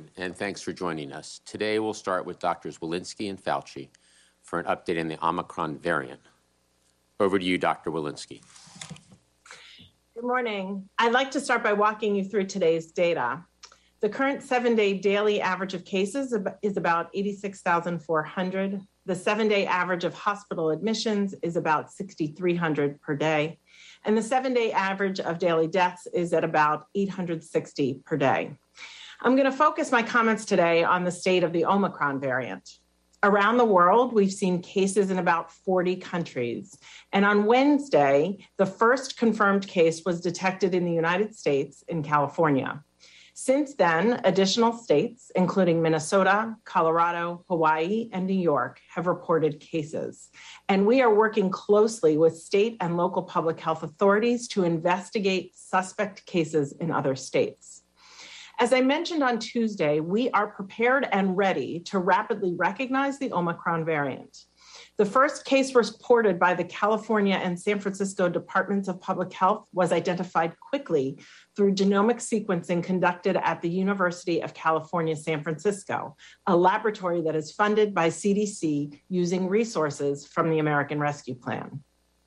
and thanks for joining us. Today, we'll start with Drs. Walensky and Fauci for an update on the Omicron variant. Over to you, Dr. Walensky. Good morning. I'd like to start by walking you through today's data. The current 7-day daily average of cases is about 86,400. The 7-day average of hospital admissions is about 6,300 per day. And the 7-day average of daily deaths is at about 860 per day. I'm going to focus my comments today on the state of the Omicron variant. Around the world, we've seen cases in about 40 countries. And on Wednesday, the first confirmed case was detected in the United States in California. Since then, additional states, including Minnesota, Colorado, Hawaii, and New York, have reported cases. And we are working closely with state and local public health authorities to investigate suspect cases in other states. As I mentioned on Tuesday, we are prepared and ready to rapidly recognize the Omicron variant. The first case reported by the California and San Francisco Departments of Public Health was identified quickly through genomic sequencing conducted at the University of California, San Francisco, a laboratory that is funded by CDC using resources from the American Rescue Plan.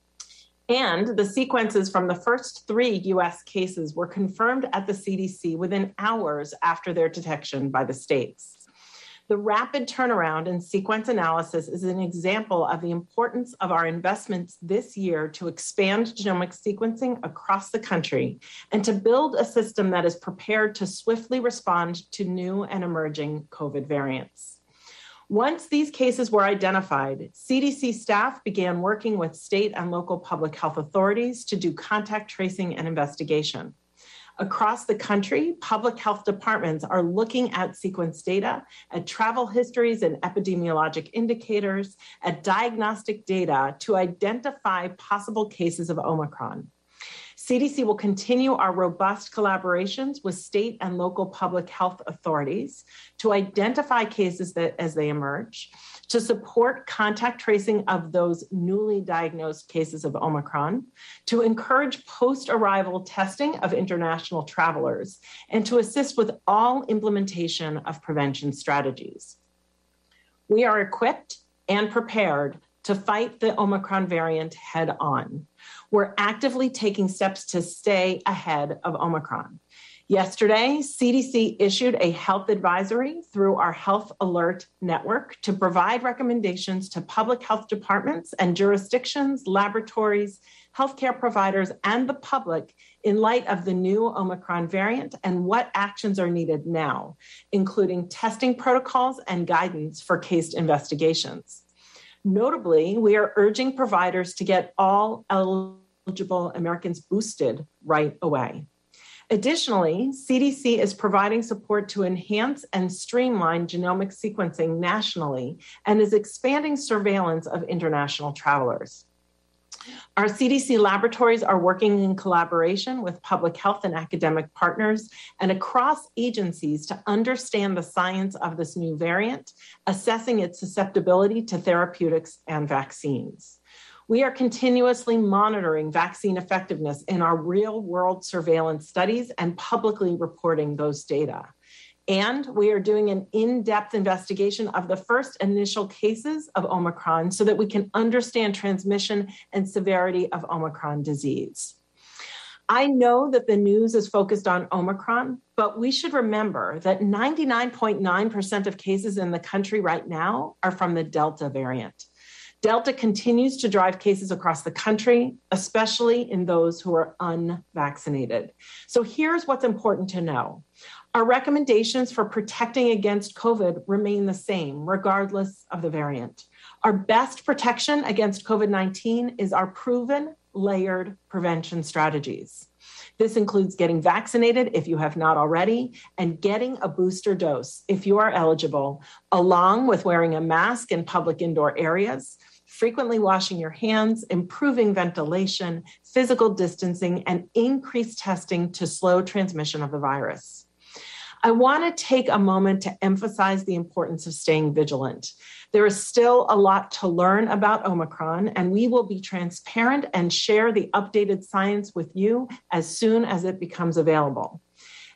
And the sequences from the first 3 U.S. cases were confirmed at the CDC within hours after their detection by the states. The rapid turnaround in sequence analysis is an example of the importance of our investments this year to expand genomic sequencing across the country and to build a system that is prepared to swiftly respond to new and emerging COVID variants. Once these cases were identified, CDC staff began working with state and local public health authorities to do contact tracing and investigation. Across the country, public health departments are looking at sequence data, at travel histories and epidemiologic indicators, at diagnostic data to identify possible cases of Omicron. CDC will continue our robust collaborations with state and local public health authorities to identify cases as they emerge, to support contact tracing of those newly diagnosed cases of Omicron, to encourage post-arrival testing of international travelers, and to assist with all implementation of prevention strategies. We are equipped and prepared to fight the Omicron variant head on. We're actively taking steps to stay ahead of Omicron. Yesterday, CDC issued a health advisory through our Health Alert Network to provide recommendations to public health departments and jurisdictions, laboratories, healthcare providers, and the public in light of the new Omicron variant and what actions are needed now, including testing protocols and guidance for case investigations. Notably, we are urging providers to get all eligible Americans boosted right away. Additionally, CDC is providing support to enhance and streamline genomic sequencing nationally and is expanding surveillance of international travelers. Our CDC laboratories are working in collaboration with public health and academic partners and across agencies to understand the science of this new variant, assessing its susceptibility to therapeutics and vaccines. We are continuously monitoring vaccine effectiveness in our real-world surveillance studies and publicly reporting those data. And we are doing an in-depth investigation of the first initial cases of Omicron so that we can understand transmission and severity of Omicron disease. I know that the news is focused on Omicron, but we should remember that 99.9% of cases in the country right now are from the Delta variant. Delta continues to drive cases across the country, especially in those who are unvaccinated. So here's what's important to know. Our recommendations for protecting against COVID remain the same, regardless of the variant. Our best protection against COVID-19 is our proven layered prevention strategies. This includes getting vaccinated if you have not already, and getting a booster dose if you are eligible, along with wearing a mask in public indoor areas, frequently washing your hands, improving ventilation, physical distancing, and increased testing to slow transmission of the virus. I want to take a moment to emphasize the importance of staying vigilant. There is still a lot to learn about Omicron, and we will be transparent and share the updated science with you as soon as it becomes available.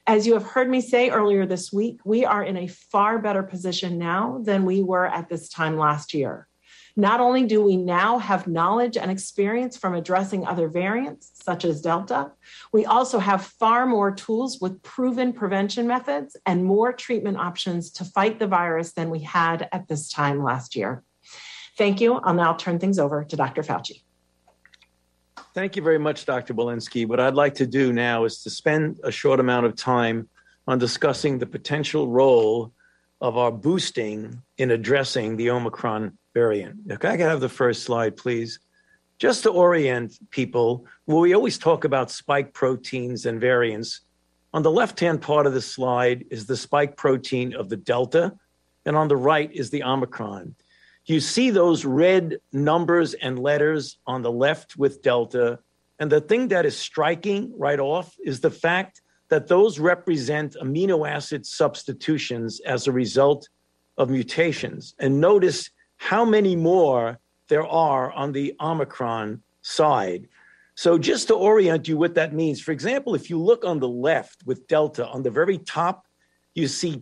As you have heard me say earlier this week, we are in a far better position now than we were at this time last year. Not only do we now have knowledge and experience from addressing other variants, such as Delta, we also have far more tools with proven prevention methods and more treatment options to fight the virus than we had at this time last year. Thank you. I'll now turn things over to Dr. Fauci. Thank you very much, Dr. Walensky. What I'd like to do now is to spend a short amount of time on discussing the potential role of our boosting in addressing the Omicron variant. Okay, I can have the first slide, please. Just to orient people, well, we always talk about spike proteins and variants. On the left-hand part of the slide is the spike protein of the Delta, and on the right is the Omicron. You see those red numbers and letters on the left with Delta, and the thing that is striking right off is the fact that those represent amino acid substitutions as a result of mutations. And notice how many more there are on the Omicron side. So just to orient you what that means, for example, if you look on the left with Delta, on the very top, you see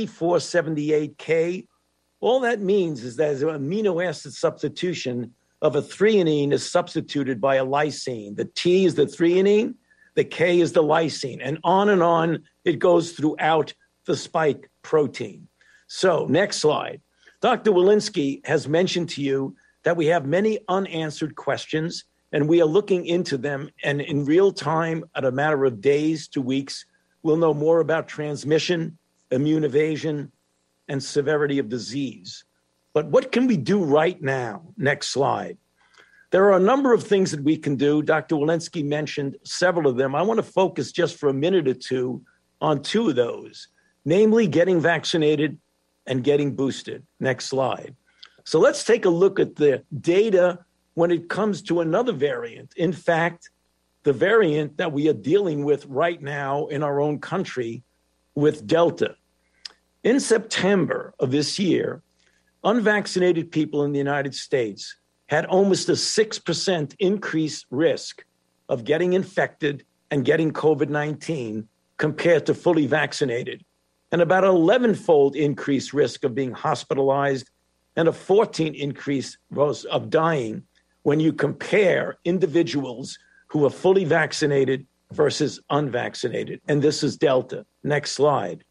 T478K. All that means is that an amino acid substitution of a threonine is substituted by a lysine. The T is the threonine, the K is the lysine, and on it goes throughout the spike protein. So next slide. Dr. Walensky has mentioned to you that we have many unanswered questions, and we are looking into them. And in real time, at a matter of days to weeks, we'll know more about transmission, immune evasion, and severity of disease. But what can we do right now? Next slide. There are a number of things that we can do. Dr. Walensky mentioned several of them. I want to focus just for a minute or two on two of those, namely getting vaccinated and getting boosted. Next slide. So let's take a look at the data when it comes to another variant. In fact, the variant that we are dealing with right now in our own country with Delta. In September of this year, unvaccinated people in the United States had almost a 6% increased risk of getting infected and getting COVID-19 compared to fully vaccinated, and about an 11-fold increased risk of being hospitalized and a 14 increase of dying when you compare individuals who are fully vaccinated versus unvaccinated. And this is Delta. Next slide.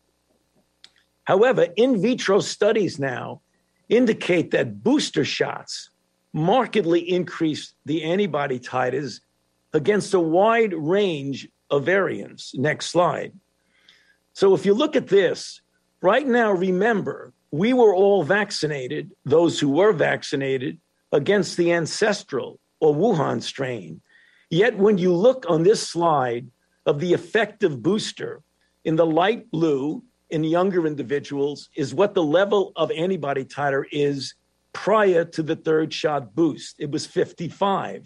However, in vitro studies now indicate that booster shots markedly increase the antibody titers against a wide range of variants. Next slide. So if you look at this, right now, remember, we were all vaccinated, those who were vaccinated, against the ancestral or Wuhan strain. Yet when you look on this slide of the effective booster in the light blue in younger individuals is what the level of antibody titer is prior to the third shot boost. It was 55.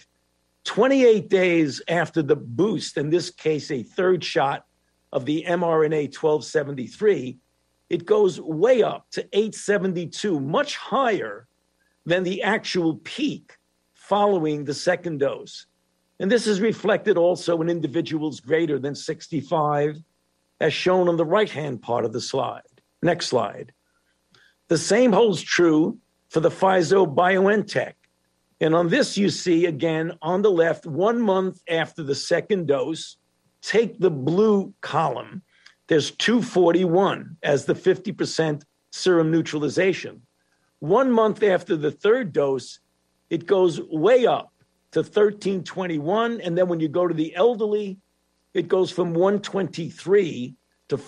28 days after the boost, in this case, a third shot of the mRNA 1273, it goes way up to 872, much higher than the actual peak following the second dose. And this is reflected also in individuals greater than 65, as shown on the right-hand part of the slide. Next slide. The same holds true for the Pfizer-BioNTech. And on this, you see, again, on the left, 1 month after the second dose, take the blue column. There's 241 as the 50% serum neutralization. 1 month after the third dose, it goes way up to 1321. And then when you go to the elderly, it goes from 123 to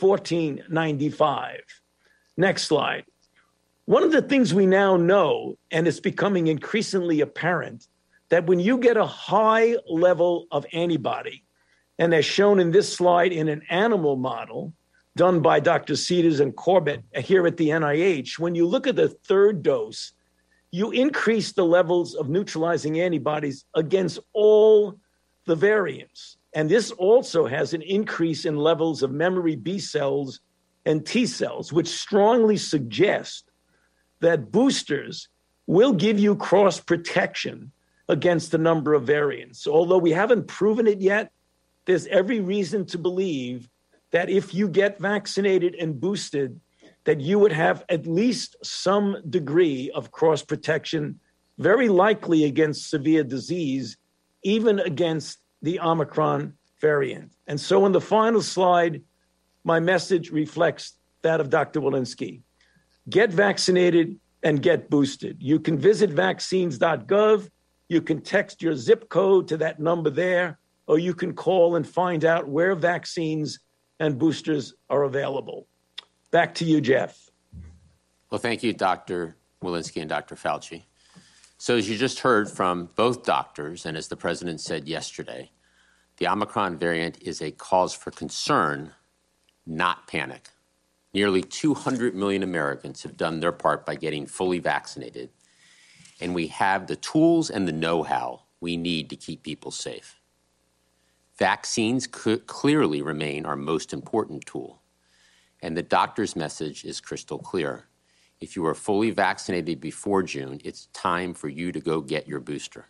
1495. Next slide. One of the things we now know, and it's becoming increasingly apparent, that when you get a high level of antibody, and as shown in this slide in an animal model done by Dr. Cedars and Corbett here at the NIH, when you look at the third dose, you increase the levels of neutralizing antibodies against all the variants. And this also has an increase in levels of memory B cells and T cells, which strongly suggest that boosters will give you cross protection against a number of variants. Although we haven't proven it yet, there's every reason to believe that if you get vaccinated and boosted, that you would have at least some degree of cross protection, very likely against severe disease, even against the Omicron variant. And so in the final slide, my message reflects that of Dr. Walensky. Get vaccinated and get boosted. You can visit vaccines.gov. You can text your zip code to that number there, or you can call and find out where vaccines and boosters are available. Back to you, Jeff. Well, thank you, Dr. Walensky and Dr. Fauci. So as you just heard from both doctors, and as the president said yesterday, the Omicron variant is a cause for concern, not panic. Nearly 200 million Americans have done their part by getting fully vaccinated, and we have the tools and the know-how we need to keep people safe. Vaccines clearly remain our most important tool, and the doctor's message is crystal clear. If you are fully vaccinated before June, it's time for you to go get your booster.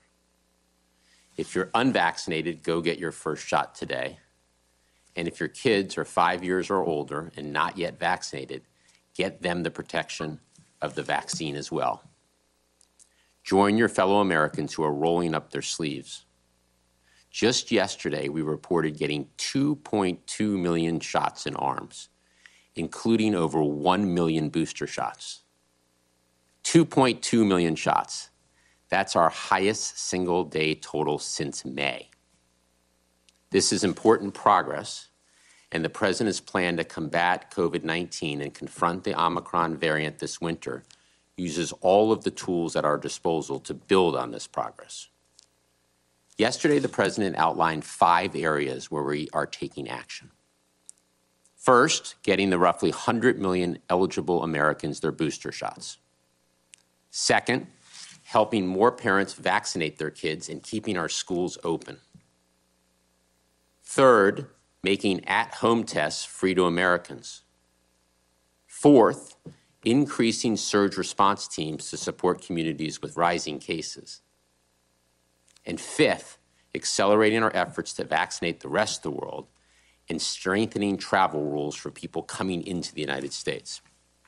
If you're unvaccinated, go get your first shot today. And if your kids are 5 years or older and not yet vaccinated, get them the protection of the vaccine as well. Join your fellow Americans who are rolling up their sleeves. Just yesterday, we reported getting 2.2 million shots in arms, including over 1 million booster shots. 2.2 million shots. That's our highest single-day total since May. This is important progress, and the president's plan to combat COVID-19 and confront the Omicron variant this winter uses all of the tools at our disposal to build on this progress. Yesterday, the president outlined 5 areas where we are taking action. First, getting the roughly 100 million eligible Americans their booster shots. Second, helping more parents vaccinate their kids and keeping our schools open. Third, making at-home tests free to Americans. Fourth, increasing surge response teams to support communities with rising cases. And fifth, accelerating our efforts to vaccinate the rest of the world and strengthening travel rules for people coming into the United States.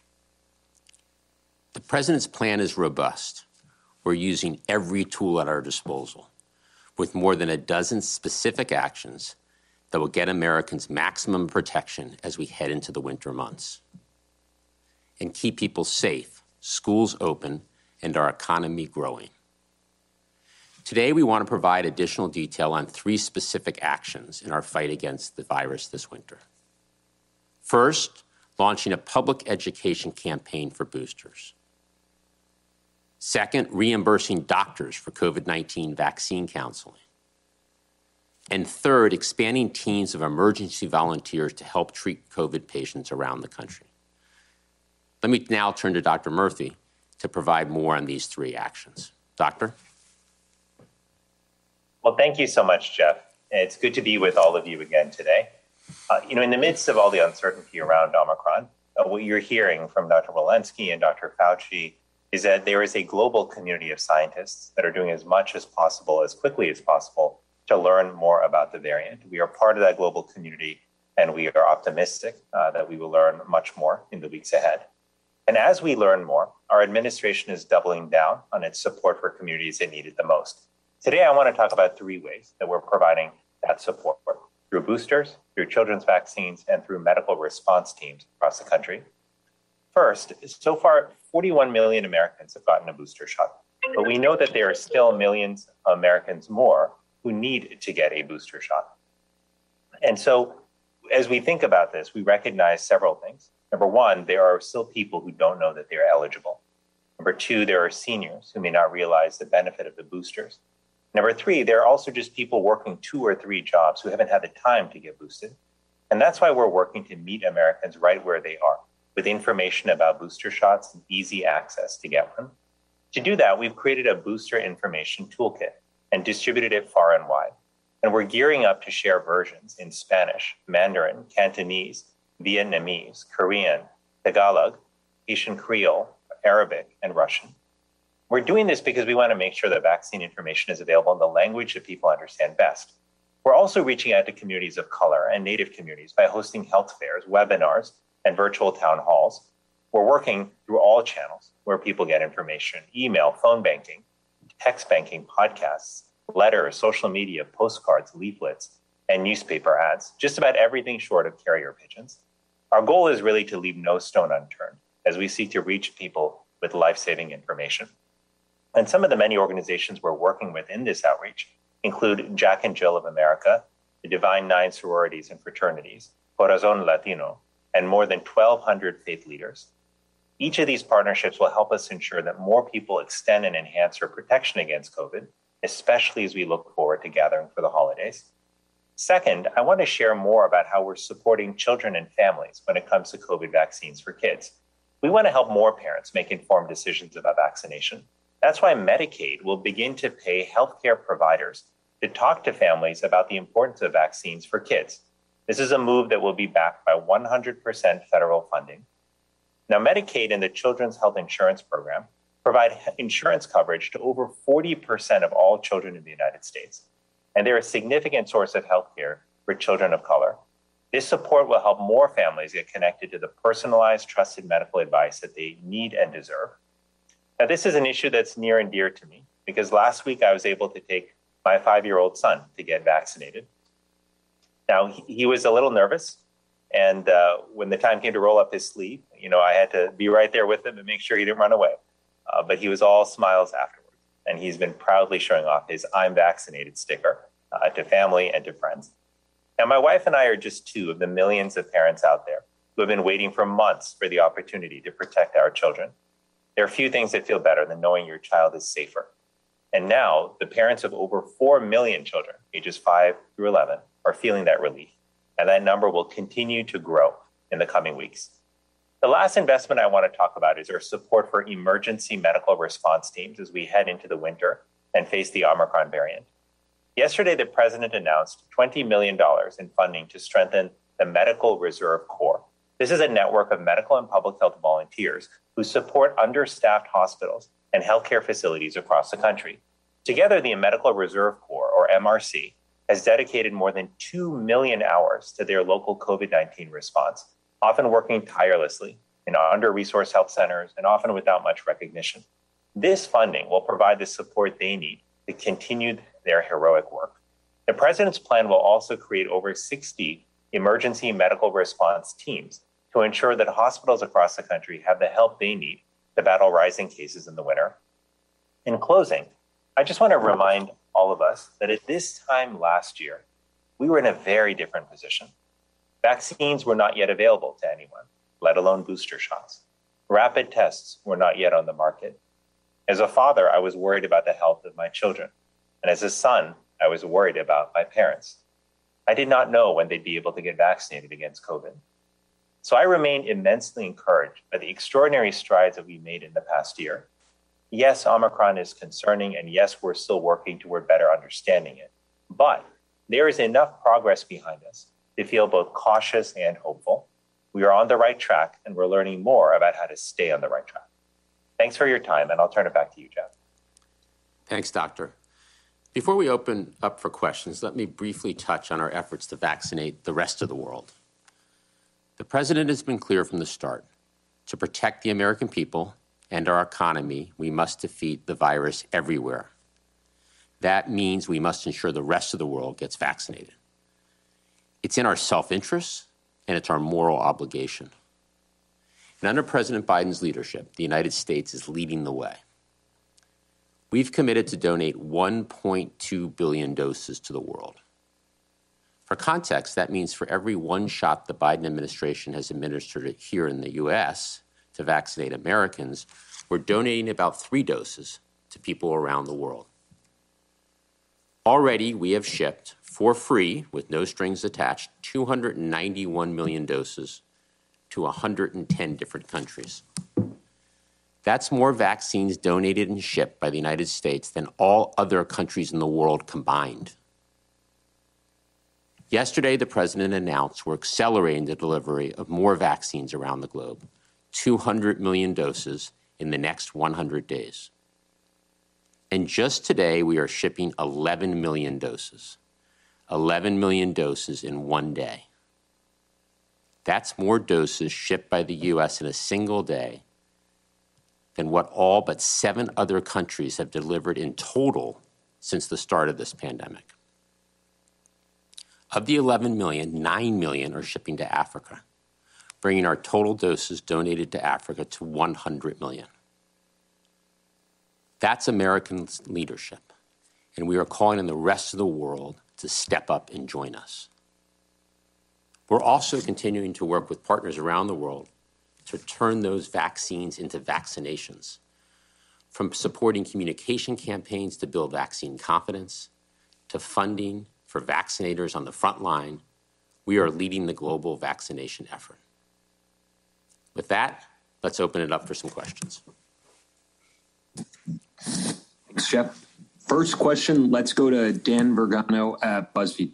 The president's plan is robust. We're using every tool at our disposal, with more than a dozen specific actions that will get Americans maximum protection as we head into the winter months and keep people safe, schools open, and our economy growing. Today, we want to provide additional detail on 3 specific actions in our fight against the virus this winter. First, launching a public education campaign for boosters. Second, reimbursing doctors for COVID-19 vaccine counseling. And third, expanding teams of emergency volunteers to help treat COVID patients around the country. Let me now turn to Dr. Murthy to provide more on these 3 actions. Doctor? Well, thank you so much, Jeff. It's good to be with all of you again today. In the midst of all the uncertainty around Omicron, what you're hearing from Dr. Walensky and Dr. Fauci is that there is a global community of scientists that are doing as much as possible, as quickly as possible, to learn more about the variant. We are part of that global community, and we are optimistic that we will learn much more in the weeks ahead. And as we learn more, our administration is doubling down on its support for communities that need it the most. Today, I want to talk about 3 ways that we're providing that support: through boosters, through children's vaccines, and through medical response teams across the country. First, so far, 41 million Americans have gotten a booster shot, but we know that there are still millions of Americans more who need to get a booster shot. And so as we think about this, we recognize several things. Number one, there are still people who don't know that they're eligible. Number 2, there are seniors who may not realize the benefit of the boosters. Number 3, there are also just people working 2 or 3 jobs who haven't had the time to get boosted. And that's why we're working to meet Americans right where they are, with information about booster shots and easy access to get one. To do that, we've created a booster information toolkit and distributed it far and wide. And we're gearing up to share versions in Spanish, Mandarin, Cantonese, Vietnamese, Korean, Tagalog, Haitian Creole, Arabic, and Russian. We're doing this because we want to make sure that vaccine information is available in the language that people understand best. We're also reaching out to communities of color and Native communities by hosting health fairs, webinars, and virtual town halls. We're working through all channels where people get information: email, phone banking, text banking, podcasts, letters, social media, postcards, leaflets, and newspaper ads, just about everything short of carrier pigeons. Our goal is really to leave no stone unturned as we seek to reach people with life-saving information. And some of the many organizations we're working with in this outreach include Jack and Jill of America, the Divine Nine Sororities and Fraternities, Corazon Latino, and more than 1,200 faith leaders. Each of these partnerships will help us ensure that more people extend and enhance our protection against COVID, especially as we look forward to gathering for the holidays. Second, I want to share more about how we're supporting children and families when it comes to COVID vaccines for kids. We want to help more parents make informed decisions about vaccination. That's why Medicaid will begin to pay healthcare providers to talk to families about the importance of vaccines for kids. This is a move that will be backed by 100% federal funding. Now, Medicaid and the Children's Health Insurance Program provide insurance coverage to over 40% of all children in the United States. And they're a significant source of healthcare for children of color. This support will help more families get connected to the personalized, trusted medical advice that they need and deserve. Now, this is an issue that's near and dear to me because last week I was able to take my 5-year-old son to get vaccinated. Now, he was a little nervous. And when the time came to roll up his sleeve, I had to be right there with him and make sure he didn't run away. But he was all smiles afterwards. And he's been proudly showing off his "I'm vaccinated" sticker to family and to friends. Now, my wife and I are just two of the millions of parents out there who have been waiting for months for the opportunity to protect our children. There are few things that feel better than knowing your child is safer. And now the parents of over 4 million children, ages 5 through 11, are feeling that relief. And that number will continue to grow in the coming weeks. The last investment I want to talk about is our support for emergency medical response teams as we head into the winter and face the Omicron variant. Yesterday, the president announced $20 million in funding to strengthen the Medical Reserve Corps. This is a network of medical and public health volunteers who support understaffed hospitals and healthcare facilities across the country. Together, the Medical Reserve Corps, or MRC, has dedicated more than 2 million hours to their local COVID-19 response, often working tirelessly in under-resourced health centers and often without much recognition. This funding will provide the support they need to continue their heroic work. The president's plan will also create over 60 emergency medical response teams to ensure that hospitals across the country have the help they need to battle rising cases in the winter. In closing, I just want to remind all of us that at this time last year, we were in a very different position. Vaccines were not yet available to anyone, let alone booster shots. Rapid tests were not yet on the market. As a father, I was worried about the health of my children. And as a son, I was worried about my parents. I did not know when they'd be able to get vaccinated against COVID. So I remain immensely encouraged by the extraordinary strides that we made in the past year. Yes, Omicron is concerning, and yes, we're still working toward better understanding it. But there is enough progress behind us to feel both cautious and hopeful. We are on the right track, and we're learning more about how to stay on the right track. Thanks for your time, and I'll turn it back to you, Jeff. Thanks, Doctor. Before we open up for questions, let me briefly touch on our efforts to vaccinate the rest of the world. The president has been clear from the start. To protect the American people and our economy, we must defeat the virus everywhere. That means we must ensure the rest of the world gets vaccinated. It's in our self-interest, and it's our moral obligation. And under President Biden's leadership, the United States is leading the way. We've committed to donate 1.2 billion doses to the world. For context, that means for every one shot the Biden administration has administered here in the U.S. to vaccinate Americans, we're donating about 3 doses to people around the world. Already, we have shipped, for free, with no strings attached, 291 million doses to 110 different countries. That's more vaccines donated and shipped by the United States than all other countries in the world combined. Yesterday, the president announced we're accelerating the delivery of more vaccines around the globe, 200 million doses in the next 100 days. And just today, we are shipping 11 million doses. 11 million doses in one day. That's more doses shipped by the U.S. in a single day than what all but 7 other countries have delivered in total since the start of this pandemic. Of the 11 million, 9 million are shipping to Africa, bringing our total doses donated to Africa to 100 million. That's American leadership, and we are calling on the rest of the world to step up and join us. We're also continuing to work with partners around the world to turn those vaccines into vaccinations, from supporting communication campaigns to build vaccine confidence, to funding for vaccinators on the front line. We are leading the global vaccination effort. With that, let's open it up for some questions. Thanks, Jeff. First question, let's go to Dan Vergano at BuzzFeed.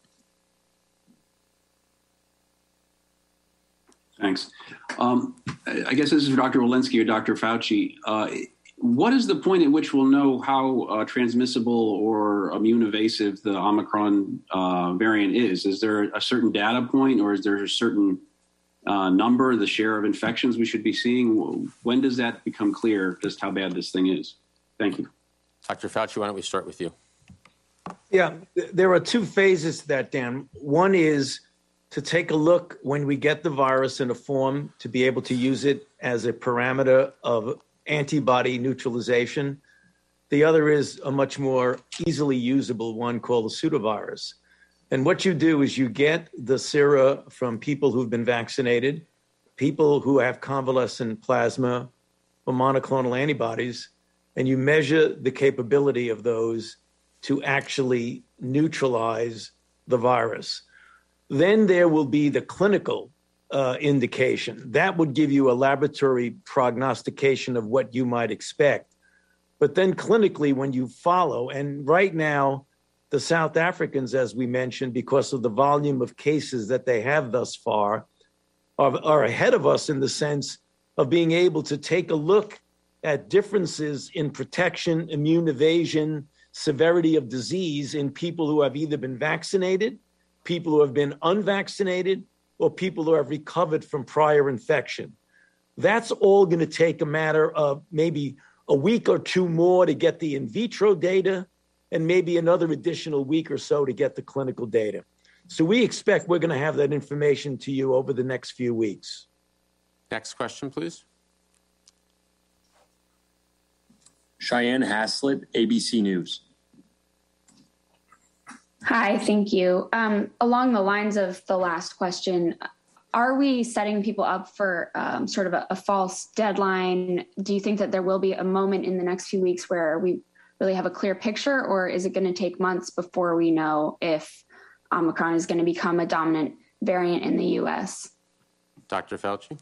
Thanks. I guess this is for Dr. Walensky or Dr. Fauci. What is the point at which we'll know how transmissible or immune evasive the Omicron variant is? Is there a certain data point, or is there a certain number, the share of infections we should be seeing? When does that become clear just how bad this thing is? Thank you. Dr. Fauci, why don't we start with you? Yeah, there are 2 phases to that, Dan. One is to take a look when we get the virus in a form to be able to use it as a parameter of antibody neutralization. The other is a much more easily usable one called the pseudovirus. And what you do is you get the sera from people who've been vaccinated, people who have convalescent plasma or monoclonal antibodies, and you measure the capability of those to actually neutralize the virus. Then there will be the clinical indication. That would give you a laboratory prognostication of what you might expect. But then clinically, when you follow, and right now, the South Africans, as we mentioned, because of the volume of cases that they have thus far, are ahead of us in the sense of being able to take a look at differences in protection, immune evasion, severity of disease in people who have either been vaccinated, people who have been unvaccinated, or people who have recovered from prior infection. That's all going to take a matter of maybe a week or 2 more to get the in vitro data, and maybe another additional week or so to get the clinical data. So we expect we're going to have that information to you over the next few weeks. Next question, please. Cheyenne Haslett, ABC News. Hi, thank you. Along the lines of the last question, are we setting people up for sort of a false deadline? Do you think that there will be a moment in the next few weeks where we really have a clear picture, or is it going to take months before we know if Omicron is going to become a dominant variant in the U.S.? Dr. Fauci?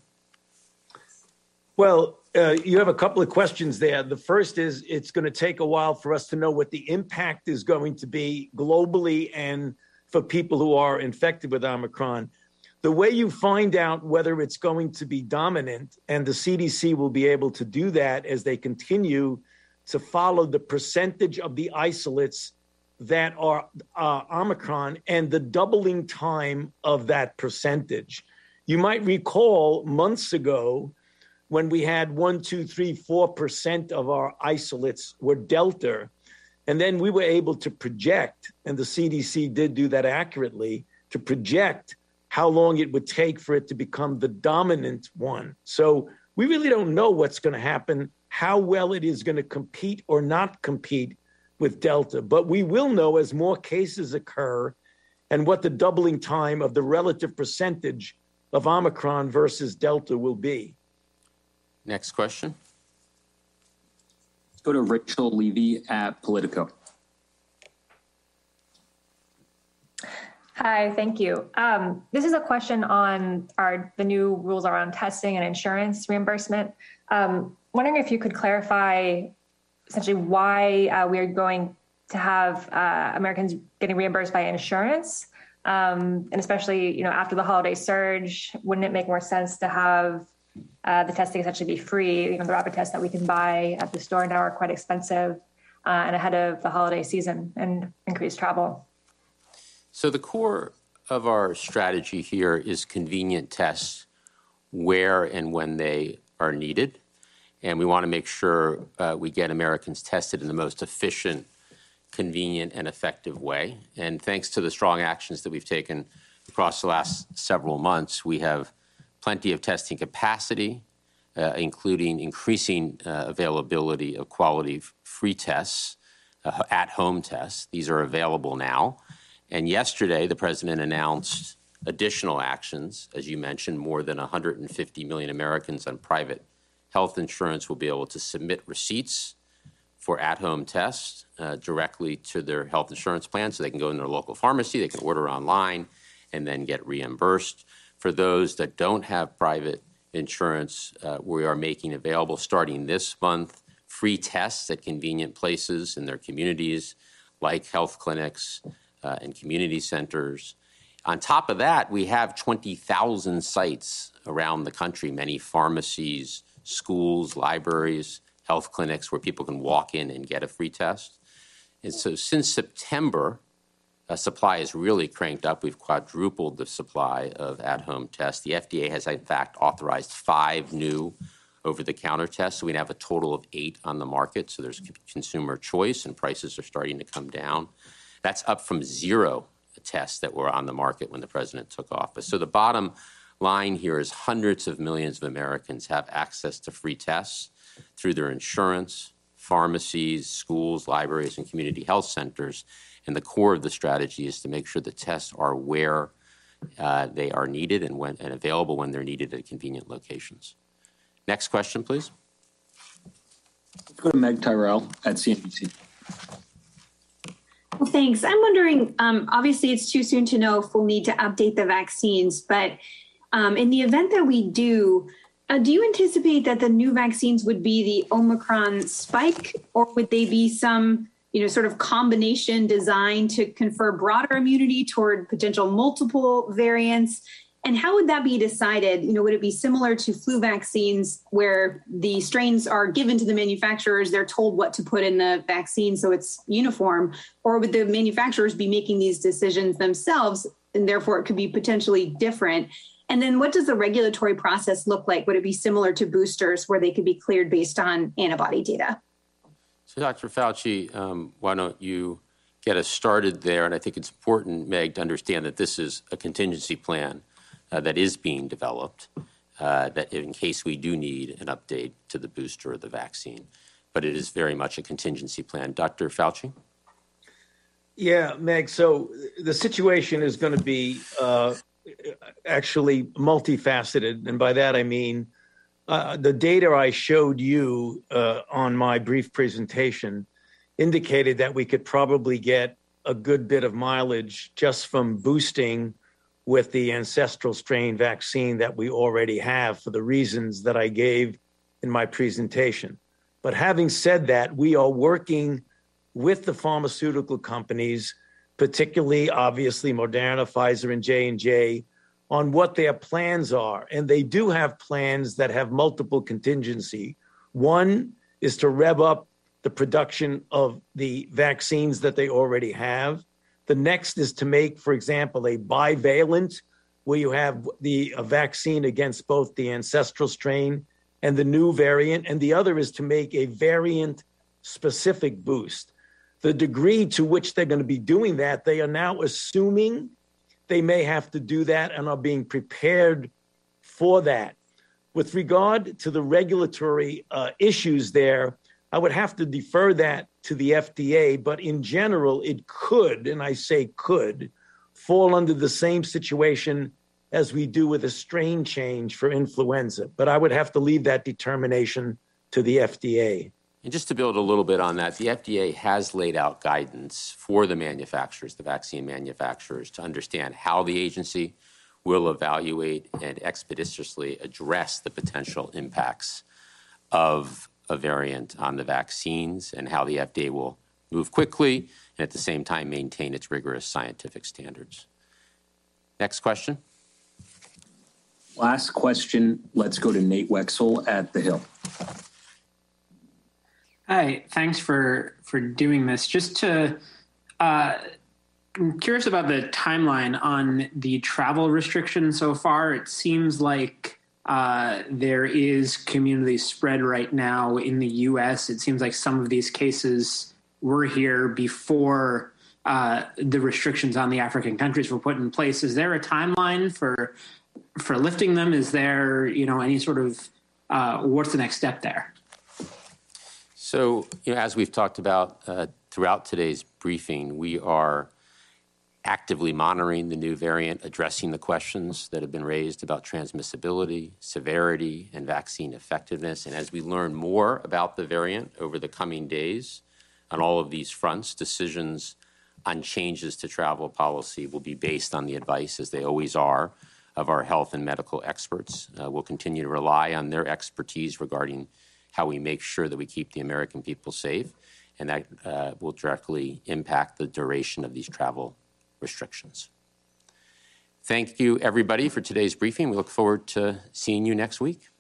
Well, you have a couple of questions there. The first is it's going to take a while for us to know what the impact is going to be globally and for people who are infected with Omicron. The way you find out whether it's going to be dominant, and the CDC will be able to do that as they continue to follow the percentage of the isolates that are Omicron and the doubling time of that percentage. You might recall months ago when we had 1, 2, 3, 4% of our isolates were Delta. And then we were able to project, and the CDC did do that accurately, to project how long it would take for it to become the dominant one. So we really don't know what's going to happen, how well it is going to compete or not compete with Delta. But we will know as more cases occur and what the doubling time of the relative percentage of Omicron versus Delta will be. Next question. Let's go to Rachel Levy at Politico. Hi, thank you. This is a question on the new rules around testing and insurance reimbursement. Wondering if you could clarify essentially why we are going to have Americans getting reimbursed by insurance, and especially after the holiday surge, wouldn't it make more sense to have the testing essentially be free? The rapid tests that we can buy at the store now are quite expensive, and ahead of the holiday season and increased travel. So the core of our strategy here is convenient tests where and when they are needed. And we want to make sure we get Americans tested in the most efficient, convenient, and effective way. And thanks to the strong actions that we've taken across the last several months, we have plenty of testing capacity, including increasing availability of quality free tests, at-home tests. These are available now. And yesterday, the president announced additional actions. As you mentioned, more than 150 million Americans on private health insurance will be able to submit receipts for at-home tests directly to their health insurance plan, so they can go in their local pharmacy, they can order online, and then get reimbursed. For those that don't have private insurance, we are making available, starting this month, free tests at convenient places in their communities, like health clinics and community centers. On top of that, we have 20,000 sites around the country, many pharmacies, schools, libraries, health clinics, where people can walk in and get a free test. And so since September, supply has really cranked up. We've quadrupled the supply of at-home tests. The FDA has, in fact, authorized 5 new over-the-counter tests. So we have a total of 8 on the market. So there's consumer choice, and prices are starting to come down. That's up from 0 tests that were on the market when the president took office. So the bottom line here is hundreds of millions of Americans have access to free tests through their insurance, pharmacies, schools, libraries, and community health centers. And the core of the strategy is to make sure the tests are where they are needed and available when they're needed at convenient locations. Next question, please. Let's go to Meg Tyrell at CNBC. Well, thanks. I'm wondering, obviously it's too soon to know if we'll need to update the vaccines, but in the event that we do you anticipate that the new vaccines would be the Omicron spike, or would they be some, sort of combination designed to confer broader immunity toward potential multiple variants? And how would that be decided? Would it be similar to flu vaccines where the strains are given to the manufacturers, they're told what to put in the vaccine so it's uniform? Or would the manufacturers be making these decisions themselves, and therefore it could be potentially different? And then what does the regulatory process look like? Would it be similar to boosters where they could be cleared based on antibody data? So Dr. Fauci, why don't you get us started there? And I think it's important, Meg, to understand that this is a contingency plan that is being developed, that in case we do need an update to the booster or the vaccine. But it is very much a contingency plan. Dr. Fauci? Yeah, Meg, so the situation is going to be actually multifaceted. And by that, I mean the data I showed you on my brief presentation indicated that we could probably get a good bit of mileage just from boosting with the ancestral strain vaccine that we already have for the reasons that I gave in my presentation. But having said that, we are working with the pharmaceutical companies, particularly, obviously, Moderna, Pfizer, and J&J, on what their plans are. And they do have plans that have multiple contingency. One is to rev up the production of the vaccines that they already have. The next is to make, for example, a bivalent, where you have a vaccine against both the ancestral strain and the new variant. And the other is to make a variant-specific boost. The degree to which they're going to be doing that, they are now assuming they may have to do that and are being prepared for that. With regard to the regulatory issues there, I would have to defer that to the FDA, but in general, it could, and I say could, fall under the same situation as we do with a strain change for influenza. But I would have to leave that determination to the FDA. And just to build a little bit on that, the FDA has laid out guidance for the manufacturers, the vaccine manufacturers, to understand how the agency will evaluate and expeditiously address the potential impacts of a variant on the vaccines, and how the FDA will move quickly and at the same time maintain its rigorous scientific standards. Next question. Last question. Let's go to Nate Wexel at The Hill. Hi, thanks for doing this. Just to I'm curious about the timeline on the travel restrictions so far. It seems like there is community spread right now in the U.S. It seems like some of these cases were here before the restrictions on the African countries were put in place. Is there a timeline for lifting them? Is there, any sort of what's the next step there? So, as we've talked about throughout today's briefing, we are actively monitoring the new variant, addressing the questions that have been raised about transmissibility, severity, and vaccine effectiveness. And as we learn more about the variant over the coming days on all of these fronts, decisions on changes to travel policy will be based on the advice, as they always are, of our health and medical experts. We'll continue to rely on their expertise regarding how we make sure that we keep the American people safe, and that will directly impact the duration of these travel restrictions. Thank you, everybody, for today's briefing. We look forward to seeing you next week.